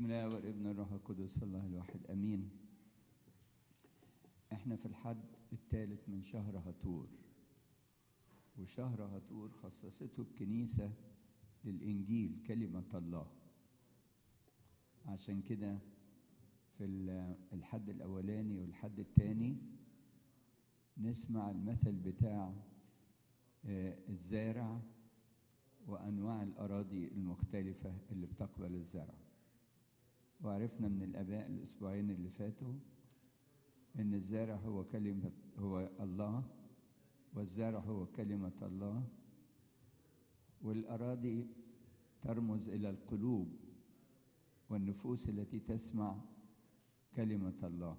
بسم الله والابن الروح القدس الله الواحد امين. احنا في الحد الثالث من شهر هطور، وشهر هطور خصصته الكنيسة للإنجيل كلمة الله. عشان كده في الحد الأولاني والحد الثاني نسمع المثل بتاع الزارع وأنواع الأراضي المختلفة اللي بتقبل الزرع. وعرفنا من الآباء الأسبوعين اللي فاتوا إن الزارع هو الله، والزرع هو كلمة الله، والأراضي ترمز إلى القلوب والنفوس التي تسمع كلمة الله.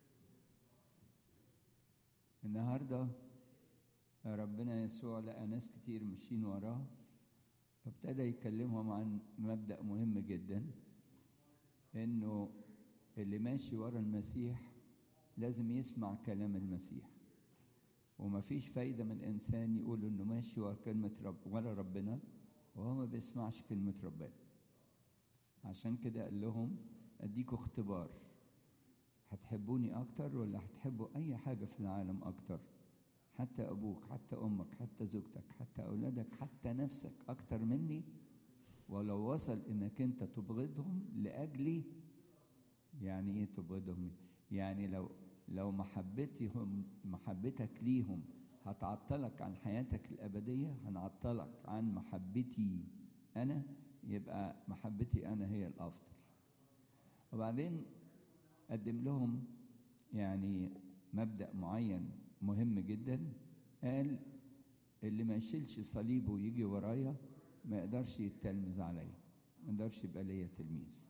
النهاردة ربنا يسوع لقى ناس كتير ماشيين وراه، فابتدى يكلمهم عن مبدأ مهم جدا، إنه اللي ماشي ورا المسيح لازم يسمع كلام المسيح. ومفيش فايدة من إنسان يقول إنه ماشي ورا كلمة ورا ربنا وهو ما بيسمعش كلمة ربنا. عشان كده قال لهم أديكوا اختبار، هتحبوني أكتر ولا هتحبوا أي حاجة في العالم أكتر؟ حتى أبوك، حتى أمك، حتى زوجتك، حتى أولادك، حتى نفسك أكتر مني؟ ولو وصل إنك أنت تبغضهم لأجلي. يعني إيه تبغضهم؟ يعني لو محبتك ليهم هتعطلك عن حياتك الأبدية، هنعطلك عن محبتي أنا، يبقى محبتي أنا هي الأفضل. وبعدين قدم لهم يعني مبدأ معين مهم جدا، قال اللي ما يشيلش صليبه ويجي ورايا ما يقدرش يتلمذ عليا، ما يقدرش يبقى ليا تلميذ.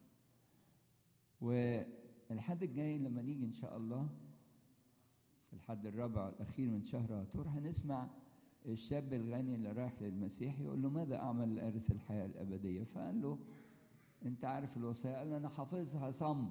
والحد الجاي لما نيجي إن شاء الله في الحد الرابع الأخير من شهر هطور هنسمع الشاب الغني اللي رايح للمسيح يقول له ماذا أعمل لأرث الحياة الأبدية؟ فقال له أنت عارف الوصية؟ قال له أنا حافظها صم،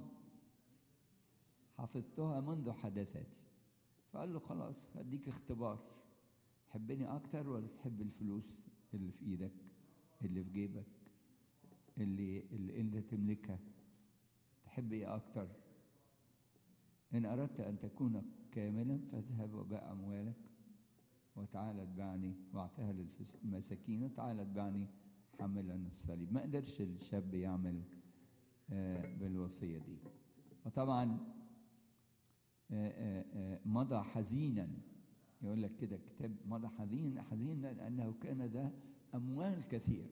حفظتها منذ حدثاتي. فقال له خلاص هديك اختبار، تحبني أكتر ولا تحب الفلوس اللي في إيدك، اللي في جيبك، اللي أنت تملكها؟ تحب إيه أكتر؟ إن أردت أن تكون كاملا فاذهب وبيع أموالك وتعالى اتبعني، واعطها للمساكين وتعالى اتبعني حملا الصليب. ما قدرش الشاب يعمل بالوصية دي، وطبعا مضى حزينا. يقول لك كده الكتاب مضى حزينا لأنه كان ذا أموال كثير.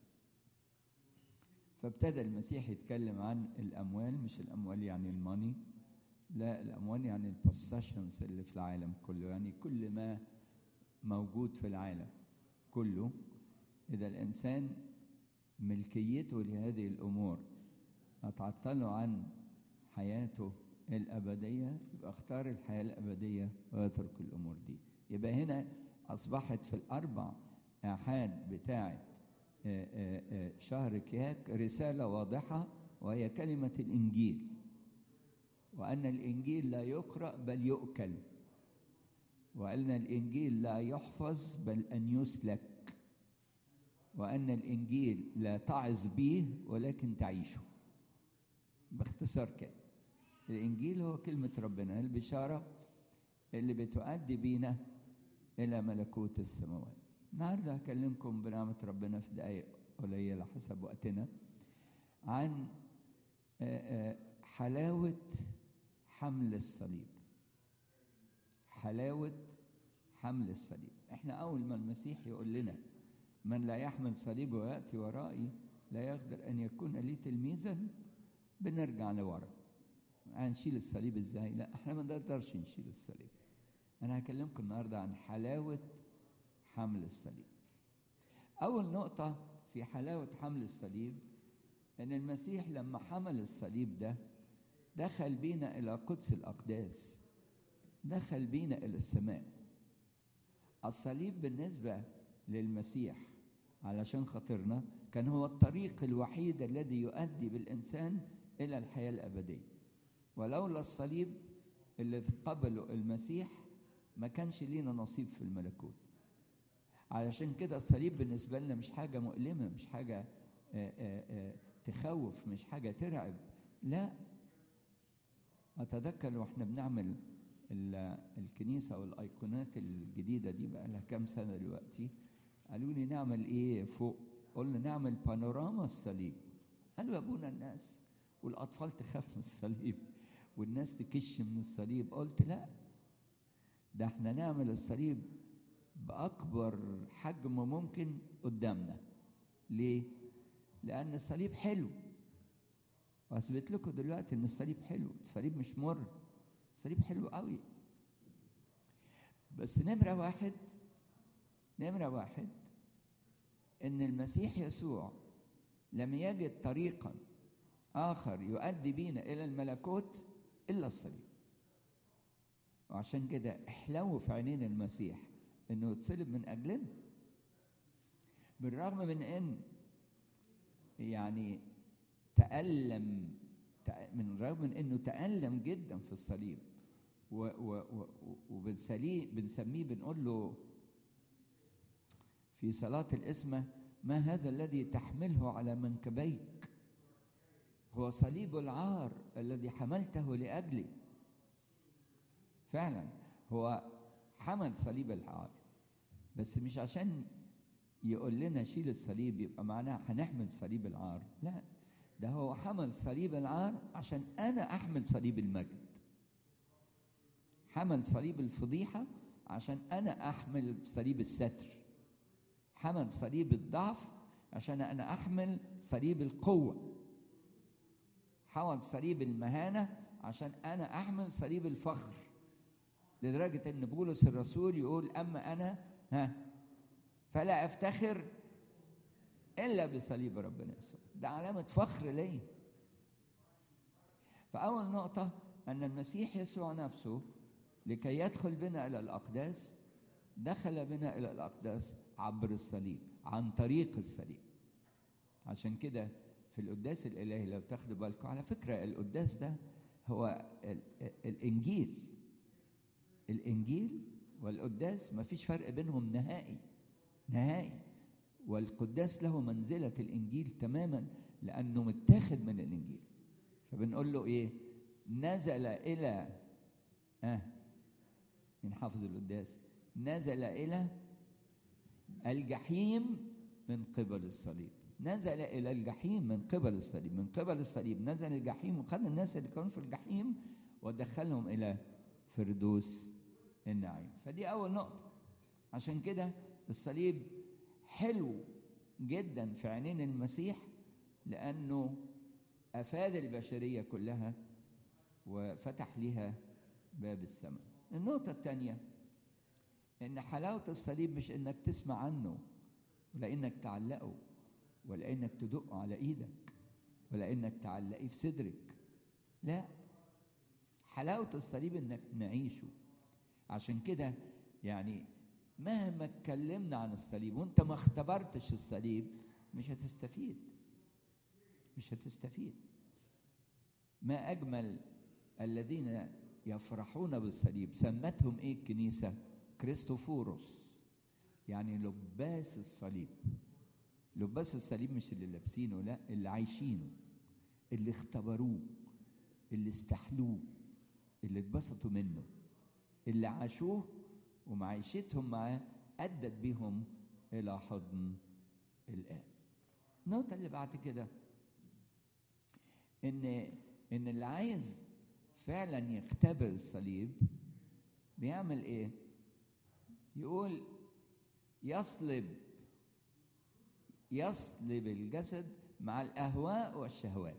فابتدى المسيح يتكلم عن الأموال، مش الأموال يعني الماني، لا، الأموال يعني البوسيشنز اللي في العالم كله، يعني كل ما موجود في العالم كله. إذا الإنسان ملكيته لهذه الأمور هتعطله عن حياته الأبدية، يبقى اختار الحياة الأبدية ويترك الأمور دي. يبقى هنا أصبحت في الأربع آحاد بتاعة شهر كياك رسالة واضحة، وهي كلمة الإنجيل، وأن الإنجيل لا يقرأ بل يؤكل، وأن الإنجيل لا يحفظ بل أن يسلك، وأن الإنجيل لا تعظ به ولكن تعيشه. باختصار كده الإنجيل هو كلمة ربنا، البشارة اللي بتؤدي بينا إلى ملكوت السماوات. النهارده هكلمكم بنعمة ربنا في دقائق قليلة حسب وقتنا عن حلاوة حمل الصليب. حلاوة حمل الصليب. احنا أول ما المسيح يقول لنا من لا يحمل صليبه ويأتي ورائي لا يقدر أن يكون لي تلميذا، بنرجع لورا. هنشيل الصليب ازاي؟ لا، احنا ما نقدرش نشيل الصليب. انا هكلمكم النهارده عن حلاوة حمل الصليب. اول نقطة في حلاوة حمل الصليب ان المسيح لما حمل الصليب ده دخل بينا الى قدس الاقداس، دخل بينا الى السماء. الصليب بالنسبة للمسيح علشان خاطرنا كان هو الطريق الوحيد الذي يؤدي بالإنسان إلى الحياة الأبدية. ولولا الصليب اللي قبله المسيح ما كانش لينا نصيب في الملكوت. علشان كده الصليب بالنسبة لنا مش حاجة مؤلمة، مش حاجة تخوف، مش حاجة ترعب. لا، أتذكر وإحنا بنعمل الكنيسة والأيقونات الجديدة دي بقى لها كام سنة دلوقتي، قالوا لي نعمل إيه فوق؟ قلنا نعمل بانوراما الصليب. قالوا يا أبونا الناس والأطفال تخاف من الصليب والناس تكش من الصليب. قلت لا، ده احنا نعمل الصليب بأكبر حجم ممكن قدامنا. ليه؟ لأن الصليب حلو، وأثبت لكم دلوقتي إن الصليب حلو. الصليب مش مر، الصليب حلو قوي. بس نمرة واحد إن المسيح يسوع لم يجد طريقا آخر يؤدي بينا إلى الملكوت إلا الصليب. وعشان كده احلو في عينين المسيح إنه يتصلب من أجلنا، بالرغم من إن يعني من رغم من إنه تألم جدا في الصليب، وبنسميه بنقول له في صلاة الإسمة: ما هذا الذي تحمله على منكبيك؟ هو صليب العار الذي حملته لأجلي. فعلا هو حمل صليب العار، بس مش عشان يقول لنا شيل الصليب يبقى معناها هنحمل صليب العار. لا، ده هو حمل صليب العار عشان أنا أحمل صليب المجد. حمل صليب الفضيحة عشان أنا أحمل صليب الستر. حمل صليب الضعف عشان أنا أحمل صليب القوة. حمل صليب المهانة عشان أنا أحمل صليب الفخر، لدرجة أن بولس الرسول يقول: أما أنا فلا أفتخر إلا بصليب ربنا يسوع. ده علامة فخر لي. فأول نقطة أن المسيح يسوع نفسه لكي يدخل بنا إلى الأقداس دخل بنا إلى الأقداس عبر الصليب، عن طريق الصليب. عشان كده في القداس الإلهي لو تاخدوا بالكم، على فكرة القداس ده هو الإنجيل والقداس ما فيش فرق بينهم نهائي. والقداس له منزلة الإنجيل تماما لأنه متاخد من الإنجيل. فبنقول له إيه؟ نزل إلى من حافظ القداس: نزل إلى الجحيم من قبل الصليب. نزل إلى الجحيم من قبل الصليب. من قبل الصليب نزل الجحيم وخد الناس اللي كانوا في الجحيم ودخلهم إلى فردوس النعيم. فدي أول نقطة. عشان كده الصليب حلو جدا في عينين المسيح، لأنه أفاد البشرية كلها وفتح لها باب السماء. النقطة الثانية إن حلاوة الصليب مش إنك تسمع عنه ولا إنك تعلقه ولا إنك تدقه على إيدك ولا إنك تعلقيه في صدرك. لا، حلاوة الصليب إنك نعيشه. عشان كده يعني مهما اتكلمنا عن الصليب وانت ما اختبرتش الصليب مش هتستفيد. ما أجمل الذين يفرحون بالصليب. سمتهم إيه الكنيسة؟ كريستوفوروس، يعني لباس الصليب. لباس الصليب مش اللي لابسينه، لا، اللي عايشينه، اللي اختبروه، اللي استحلوه، اللي اتبسطوا منه، اللي عاشوه ومعيشتهم معاه أدت بهم إلى حضن الآب. النقطة اللي بعد كده إن اللي عايز فعلا يختبر الصليب بيعمل إيه؟ يقول يصلب الجسد مع الأهواء والشهوات.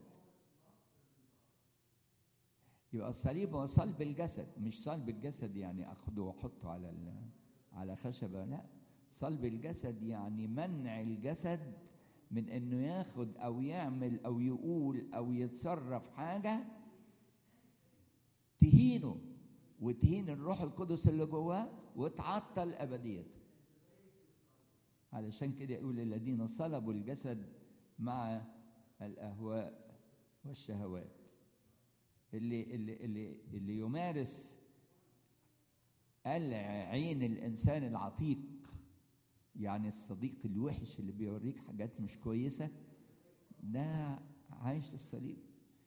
يبقى الصليب هو صلب الجسد، مش صلب الجسد يعني أخده وأحطه على خشبة، لا. صلب الجسد يعني منع الجسد من إنه ياخد أو يعمل أو يقول أو يتصرف حاجة تهينه وتهين الروح القدس اللي جواه وتعطل أبديته. علشان كده يقول: الذين صلبوا الجسد مع الأهواء والشهوات. اللي يمارس عين الإنسان العتيق، يعني الصديق الوحش اللي بيوريك حاجات مش كويسة، ده عايش الصليب،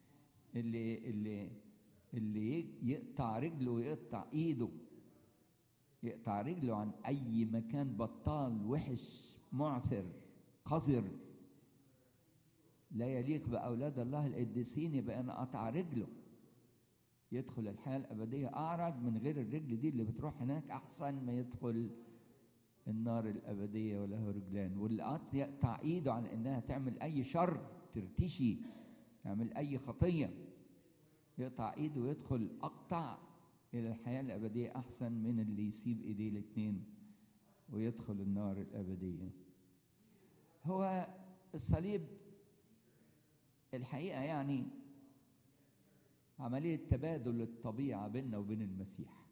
اللي يقطع رجله ويقطع ايده، يقطع رجله عن اي مكان بطال وحش معثر قذر لا يليق باولاد الله القديسين، يبقى انا اقطع رجله يدخل الحياه الابديه اعرج من غير الرجل دي اللي بتروح هناك، احسن ما يدخل النار الابديه وله رجلان. واللي يقطع ايده عن انها تعمل اي شر، ترتشي، تعمل اي خطيه، يقطع ايده ويدخل اقطع الى الحياه الابديه احسن من اللي يسيب ايديه الاثنين ويدخل النار الابديه. هو الصليب الحقيقه يعني عمليه تبادل الطبيعه بيننا وبين المسيح.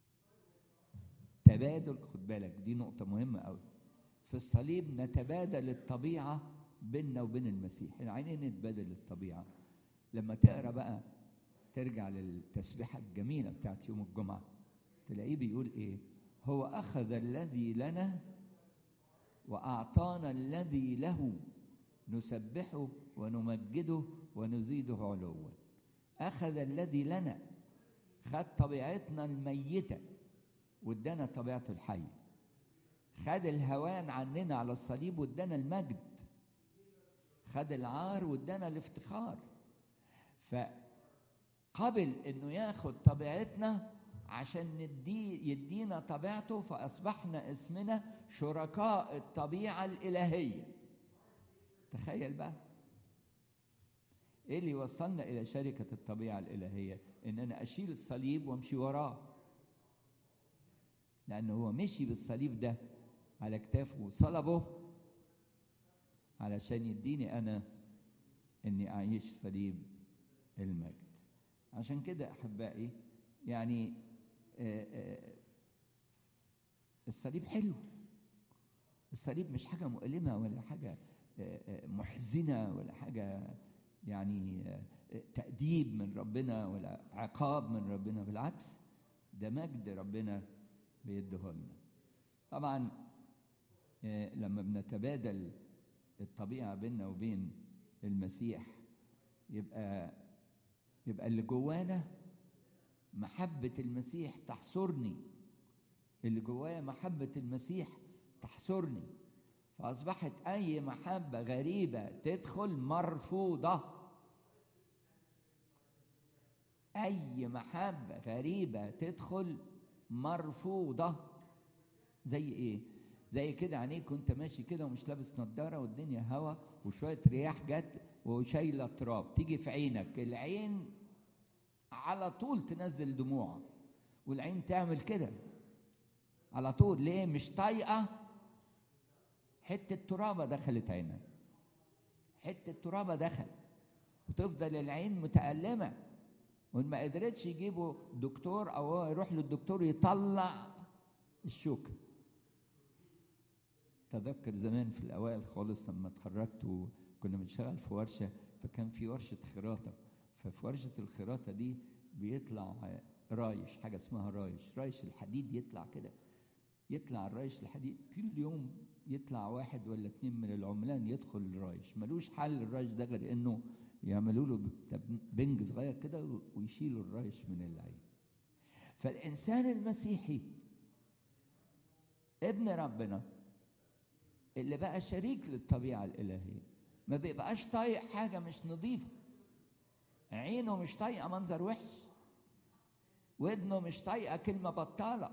تبادل، خد بالك دي نقطه مهمه قوي في الصليب، نتبادل الطبيعه بيننا وبين المسيح. يعني نتبادل الطبيعه. لما تقرا بقى، ترجع للتسبيحه الجميله بتاعت يوم الجمعه، تلاقيه بيقول ايه؟ هو اخذ الذي لنا واعطانا الذي له، نسبحه ونمجده ونزيده علوا. اخذ الذي لنا، خد طبيعتنا الميته وادانا طبيعته الحيه. خد الهوان عننا على الصليب وادانا المجد. خد العار وادانا الافتخار. فقبل انه ياخد طبيعتنا عشان يدينا طبيعته، فاصبحنا اسمنا شركاء الطبيعه الالهيه. تخيل بقى ايه اللي وصلنا الى شركه الطبيعه الالهيه؟ ان انا اشيل الصليب وامشي وراه، لانه هو مشي بالصليب ده على كتافه وصلبه علشان يديني انا اني اعيش صليب المجد. عشان كده احبائي يعني الصليب حلو. الصليب مش حاجه مؤلمه ولا حاجه محزنه ولا حاجه يعني تأديب من ربنا ولا عقاب من ربنا، بالعكس ده مجد ربنا بيده لنا. طبعا لما بنتبادل الطبيعه بيننا وبين المسيح، يبقى اللي جوانا محبه المسيح تحصرني، اللي جوايا محبه المسيح تحصرني، فاصبحت اي محبه غريبه تدخل مرفوضه. اي محبه غريبه تدخل مرفوضه. زي ايه؟ زي كده عينيك كنت ماشي كده ومش لابس نظاره والدنيا هوا وشويه رياح جت وشايله تراب، تيجي في عينك، العين على طول تنزل دموع، والعين تعمل كده على طول. ليه؟ مش طايقه حته ترابه دخلت عينها، حته ترابه دخلت، وتفضل العين متألمه، وإن ما قدرتش يجيبوا دكتور او هو يروح للدكتور يطلع الشوكه. تذكر زمان في الاوائل خالص لما اتخرجت وكنا بنشتغل في ورشه، فكان في ورشه خراطه، ففي ورشه الخراطه دي بيطلع رايش، حاجه اسمها رايش الحديد، يطلع كده، يطلع الرايش الحديد كل يوم، يطلع 1 ولا 2 من العملان يدخل الرايش، ملوش حل الرايش ده غير انه يعملوا له بنج صغير كده ويشيلوا الرايش من العين. فالانسان المسيحي ابن ربنا اللي بقى شريك للطبيعه الالهيه ما بيبقاش طايق حاجه مش نظيفه، عينه مش طايقه منظر وحش، ودنه مش طايقه كلمه بطاله،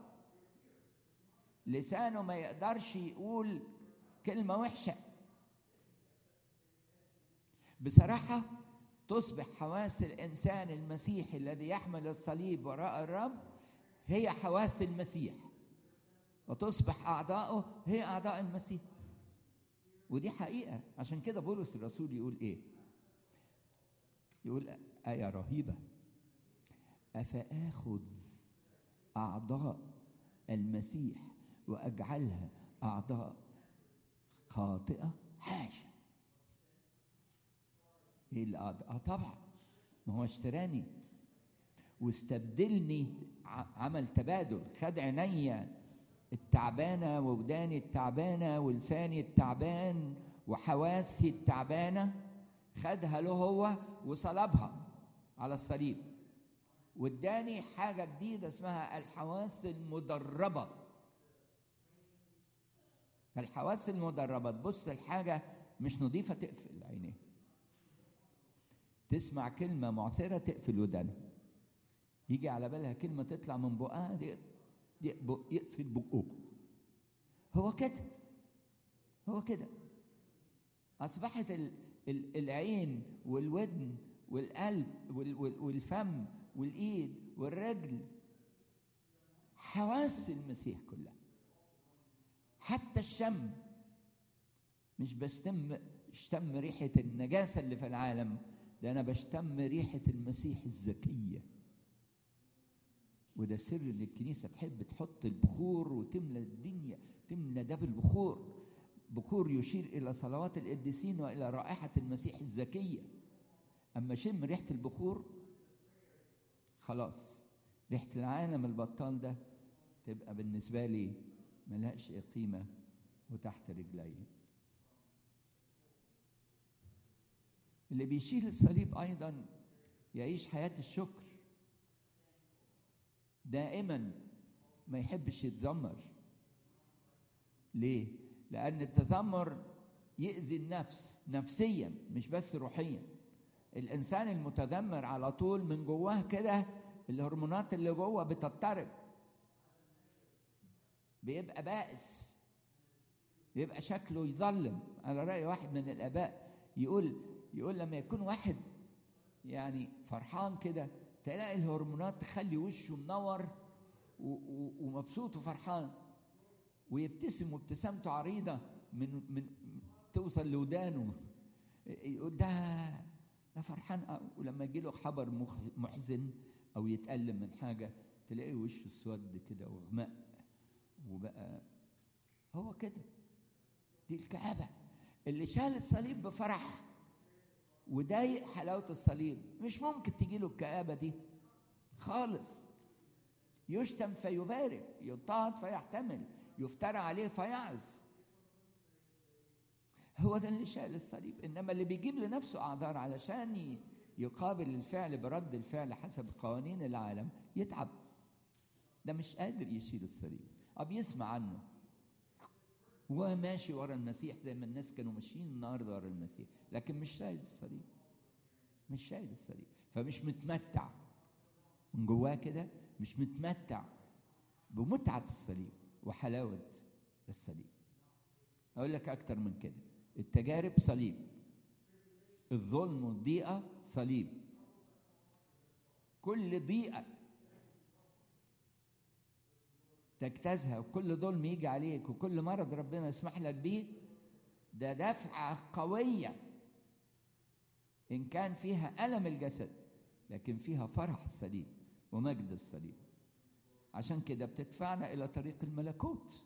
لسانه ما يقدرش يقول كلمه وحشه. بصراحه تصبح حواس الانسان المسيحي الذي يحمل الصليب وراء الرب هي حواس المسيح، وتصبح اعضاؤه هي اعضاء المسيح، ودي حقيقه. عشان كده بولس الرسول يقول ايه؟ يقول آية رهيبة: أفآخذ أعضاء المسيح وأجعلها أعضاء خاطئة؟ حاشا. إيه الأعضاء؟ طبعا ما هو اشتراني واستبدلني، عمل تبادل، خد عيني التعبانة ووداني التعبانة ولساني التعبان وحواسي التعبانة، خدها له هو وصلبها على الصليب، واداني حاجة جديدة اسمها الحواس المدربة. الحواس المدربة تبص الحاجة مش نظيفة تقفل عينيها، تسمع كلمة معثرة تقفل ودانها، يجي على بالها كلمة تطلع من بقها يقفل بقه. هو كده، هو كده. أصبحت العين والودن والقلب والفم والإيد والرجل حواس المسيح كلها. حتى الشم، مش بشتم ريحة النجاسة اللي في العالم، ده أنا بشتم ريحة المسيح الزكية. وده سر إن الكنيسة تحب تحط البخور وتملى الدنيا، تملى ده بالبخور. بخور يشير إلى صلوات القديسين وإلى رائحة المسيح الزكية. أما شم ريحة البخور خلاص، ريحة العالم البطال ده تبقى بالنسبة لي ملهاش قيمة وتحت رجلي. اللي بيشيل الصليب أيضا يعيش حياة الشكر دائما، ما يحبش يتذمر. ليه؟ لأن التذمر يؤذي النفس نفسيا مش بس روحيا. الإنسان المتذمر على طول من جواه كده الهرمونات اللي جوه بتضطرب، بيبقى بائس، يبقى شكله يظلم. على رأي واحد من الآباء يقول لما يكون واحد يعني فرحان كده تلاقي الهرمونات تخلي وشه منور ومبسوط وفرحان، ويبتسم وابتسامته عريضة من توصل لودانه، يقول ده فرحان. ولما يجي له خبر محزن أو يتألم من حاجة تلاقيه وشه اسود كده وغماء، وبقى هو كده. دي الكآبة. اللي شال الصليب بفرح وضايق حلاوة الصليب مش ممكن تجيله الكآبة دي خالص. يشتم فيبارك، يضطهد فيحتمل، يفترى عليه فيعظ. هو ده اللي شال الصليب. إنما اللي بيجيب لنفسه أعذار علشان يقابل الفعل برد الفعل حسب قوانين العالم يتعب. ده مش قادر يشيل الصليب، بيسمع عنه وماشي ورا المسيح زي ما الناس كانوا ماشيين النهارده ورا المسيح، لكن مش شايل الصليب، مش شايل الصليب. فمش متمتع من جواه كده، مش متمتع بمتعة الصليب وحلاوة الصليب. أقول لك أكتر من كده، التجارب صليب، الظلم والضيقة صليب. كل ضيقة تجتازها وكل ظلم يجي عليك وكل مرض ربنا يسمح لك بيه، ده دفعة قوية إن كان فيها ألم الجسد، لكن فيها فرح الصليب ومجد الصليب. عشان كده بتدفعنا إلى طريق الملكوت.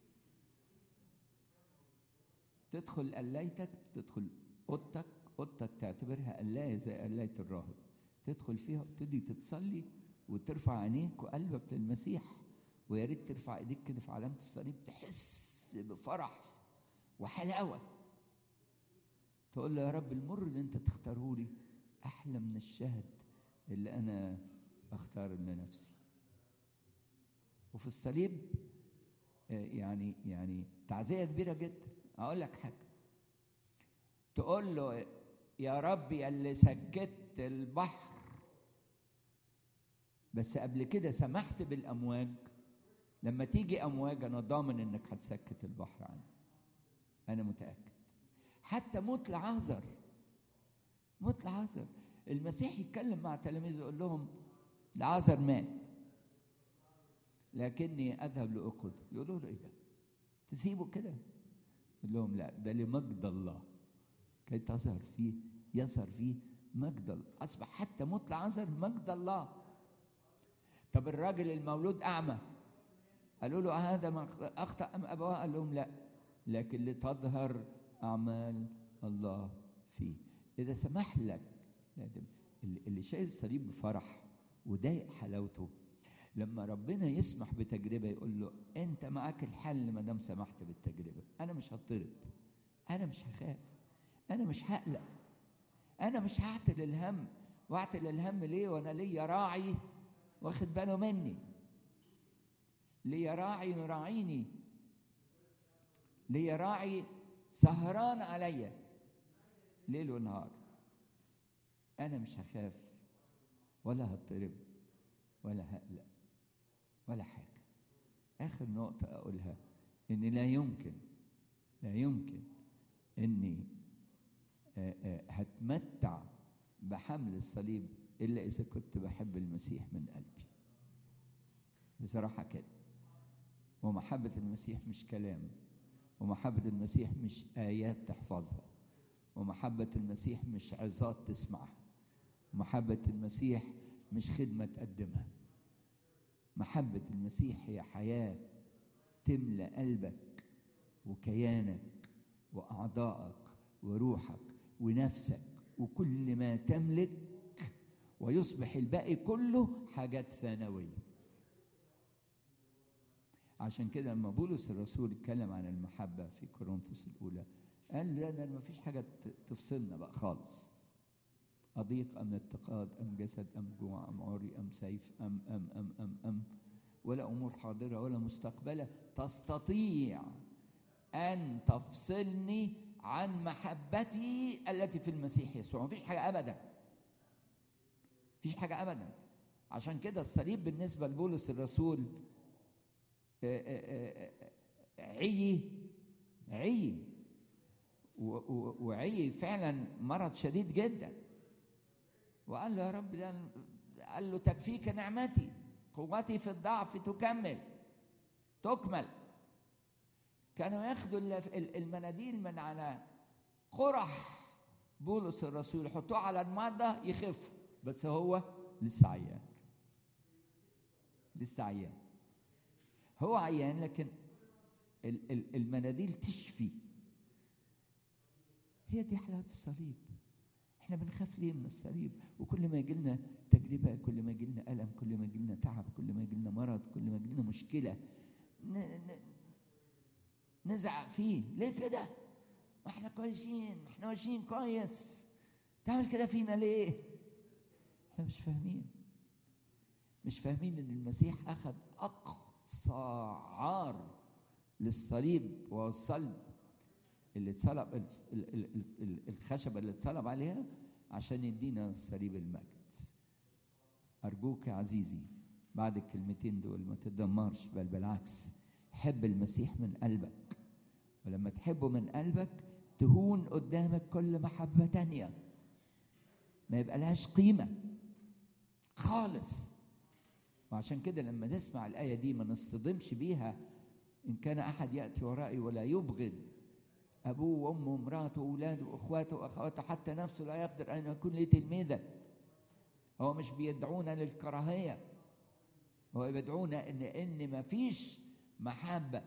تدخل قلايتك، تدخل أوضتك تعتبرها قلاية زي قلاية الراهب، تدخل فيها وتبتدي تصلي وترفع عينيك وقلبك للمسيح، ويا ريت ترفع ايديك كده في علامة الصليب تحس بفرح وحلاوة. تقول له يا رب المر اللي انت تختاره لي احلى من الشهد اللي انا اختار لنفسي. وفي الصليب يعني تعزية كبيرة جدا. اقول لك حاجة، تقول له يا رب يا اللي سكت البحر بس قبل كده سمحت بالامواج، لما تيجي امواج انا ضامن انك هتسكت البحر عني، انا متاكد. حتى موت لعازر المسيح يتكلم مع تلاميذه يقول لهم لعازر مات لكني اذهب لاقود. يقولوا له ايه ده، تسيبه كده؟ يقول لهم لا، ده لمجد الله كي يظهر فيه مجد الله. اصبح حتى موت لعازر مجد الله. طب الراجل المولود اعمى قالوا له هذا ما أخطأ أم أبواه؟ قال لهم لا، لكن لتظهر أعمال الله فيه. إذا سمح لك اللي شايل الصليب بفرح وضايق حلاوته، لما ربنا يسمح بتجربة يقول له أنت معاك الحل ما دام سمحت بالتجربة. أنا مش هضطرب، أنا مش هخاف، أنا مش هقلق، انا مش هعتل الهم. واعتل الهم ليه وانا ليا راعي واخد باله مني، ليا راعي يراعيني، ليا راعي سهران عليا ليل ونهار. انا مش هخاف ولا هضطرب ولا هقلق ولا حاجه. اخر نقطه اقولها ان لا يمكن اني هتمتع بحمل الصليب الا اذا كنت بحب المسيح من قلبي بصراحه كده. ومحبه المسيح مش كلام، ومحبه المسيح مش ايات تحفظها، ومحبه المسيح مش عظات تسمعها، ومحبه المسيح مش خدمه تقدمها. محبه المسيح هي حياه تملى قلبك وكيانك واعضائك وروحك ونفسك وكل ما تملك، ويصبح الباقي كله حاجات ثانويه. عشان كده لما بولس الرسول اتكلم عن المحبه في كورنثوس الاولى قال لا ده ما فيش حاجه تفصلنا بقى خالص، اضيق ام اضطهاد ام جسد ام جوع ام عري ام سيف ام ولا امور حاضره ولا مستقبله تستطيع ان تفصلني عن محبتي التي في المسيح يسوع. مفيش حاجه ابدا، مفيش حاجه ابدا. عشان كده الصليب بالنسبه لبولس الرسول عي وعي فعلا مرض شديد جدا. وقال له يا رب ده، قال له تكفيك نعمتي، قوتي في الضعف تكمل. كانوا ياخدوا المناديل من على قرح بولس الرسول يحطوه على المرضى يخف، بس هو لسه عيان، لسه عيان. هو عيان لكن المناديل تشفي. هي دي حلاوة الصليب. احنا بنخاف ليه من الصليب؟ وكل ما يجي لنا تجربة، كل ما يجي لنا ألم، كل ما يجي لنا تعب، كل ما يجي لنا مرض، كل ما يجي لنا مشكلة نزعق فيه. ليه كده؟ ما احنا كويسين، ما احنا ماشيين كويس، تعمل كده فينا ليه؟ احنا مش فاهمين ان المسيح اخذ اقصى عار للصليب، وهو الصلب اللي اتصلب، الخشبه اللي اتصلب عليها عشان يدينا الصليب المجد. ارجوك يا عزيزي بعد الكلمتين دول ما تتدمرش، بل بالعكس حب المسيح من قلبك. ولما تحبه من قلبك تهون قدامك كل محبه تانيه ما يبقى لهاش قيمه خالص. وعشان كده لما نسمع الآية دي ما نصطدمش بيها. إن كان أحد يأتي ورائي ولا يبغض أبوه وأمه ومراته وأولاده وأخواته وأخواته حتى نفسه لا يقدر أن يكون لي تلميذا. هو مش بيدعونا للكراهية، هو بيدعونا إن ما فيش محبة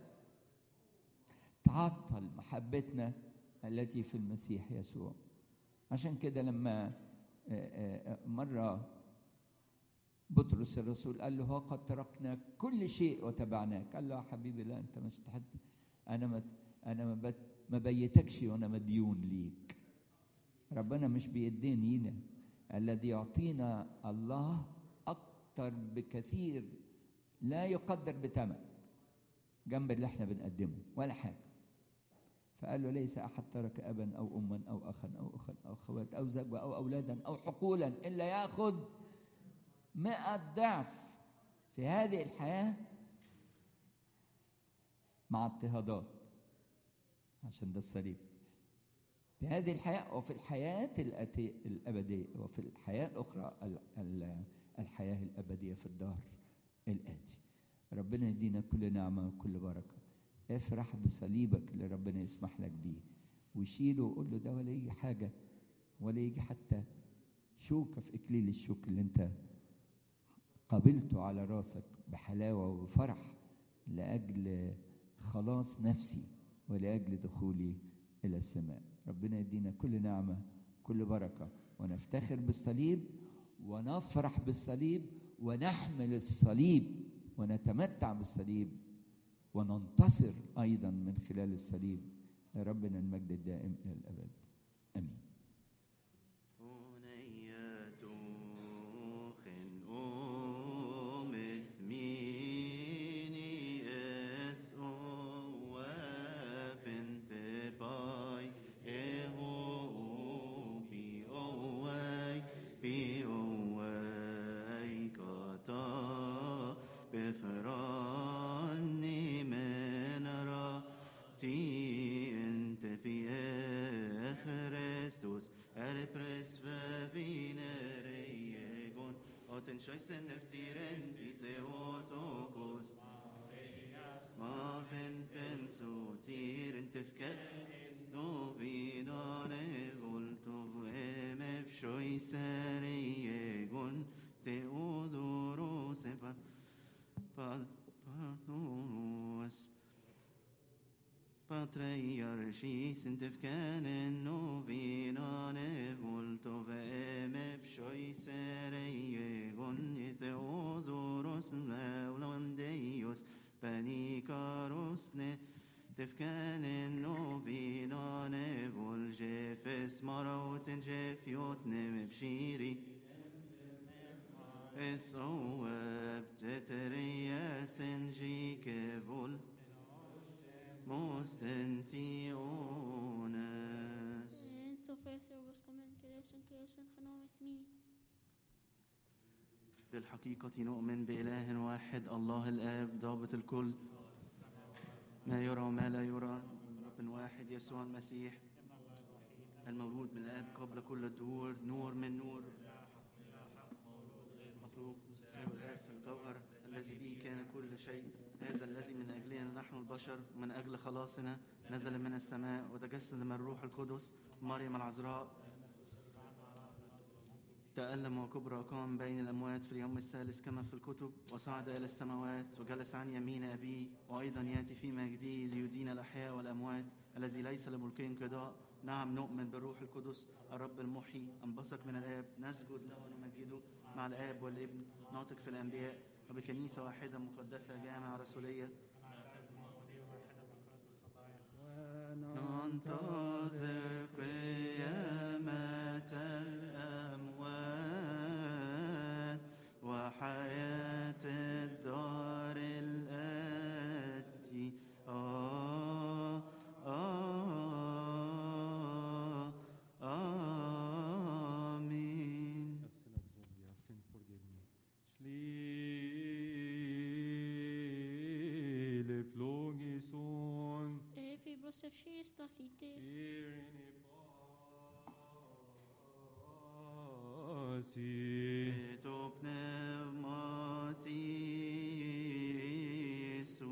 تعطل محبتنا التي في المسيح يسوع. عشان كده لما مرة بطرس الرسول قال له ها قد تركنا كل شيء وتبعناك، قال له يا حبيبي لا انت مش تحب، انا ما بيتكش وانا مديون ليك. ربنا مش بيدينينا، الذي يعطينا الله اكتر بكثير لا يقدر بثمن جنب اللي احنا بنقدمه ولا حاجه. فقال له ليس احد ترك ابا او اما او اخا او اخا او اخوات او زوجة او اولادا او حقولا الا ياخذ 100 ضعف في هذه الحياة مع اضطهادات. عشان ده الصليب في هذه الحياة، وفي الحياة الأبدية، وفي الحياة الأخرى الحياة الأبدية في الدار الآتي. ربنا يدينا كل نعمة وكل بركة. افرح بصليبك اللي ربنا يسمح لك بيه، وشيله وقول له ده ولا يجي حاجة، ولا يجي حتى شوكة في إكليل الشوك اللي انت قبلته على راسك بحلاوة وبفرح لأجل خلاص نفسي ولأجل دخولي إلى السماء. ربنا يدينا كل نعمة كل بركة، ونفتخر بالصليب ونفرح بالصليب ونحمل الصليب ونتمتع بالصليب وننتصر أيضا من خلال الصليب. لربنا المجد الدائم إلى الأبد. آمين. Noten scheißen Neftiren, die Theotokos. Mafen pensotiren tefket, novinane voltov emep scheißeriegon, Theodoros Panos. Patriarchis in tefkanen novinane voltov emep scheißeriegon, Theodoros laulandeios, Πανικαρόσνε τευκάνεν νοβίνανε βολγεφες μαραούτεν γεφιότνε με ψήρι εσόευ τετρиясен жике βολ μοστεντιόνες. بالحقيقة نؤمن بإله واحد الله الآب ضابط الكل ما يرى وما لا يرى رب واحد يسوع المسيح المولود من الآب قبل كل الدهور نور من نور مخلوق مساوي الآب في الجوهر الذي به كان كل شيء هذا الذي من أجلنا نحن البشر من أجل خلاصنا نزل من السماء وتجسد من الروح القدس مريم العذراء تألم وكبر وقام بين الأموات في اليوم الثالث كما في الكتب وصعد إلى السماوات وجلس عن يمين أبيه وأيضا يأتي في مجده ليدين الأحياء والأموات الذي ليس لملكه انقضاء. نعم نؤمن بالروح القدس الرب المحيي انبثق من الآب نسجد له ونمجده مع الآب والابن ناطق في الأنبياء وبكنيسة واحدة مقدسة جامعة رسولية ننتظر قيامة الأموات وحياة الدار الآتي آمين. Schlile flogison Irene pasi